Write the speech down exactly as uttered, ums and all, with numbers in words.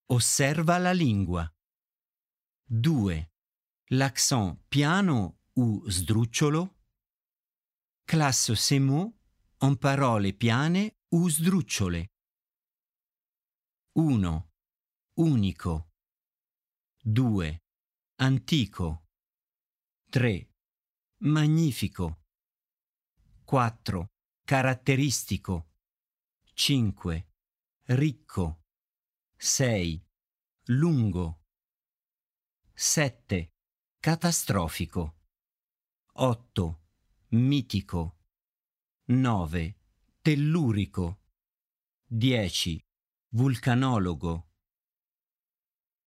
Osserva la lingua. due. L'accent piano o sdrucciolo? Classe ces mots en parole piane o sdrucciole. uno. Unico. due. Antico. tre. Magnifico. quattro. Caratteristico. cinque. Ricco. sei. Lungo. sette. Catastrofico. otto. Mitico. nove. Tellurico. dieci. Vulcanologo.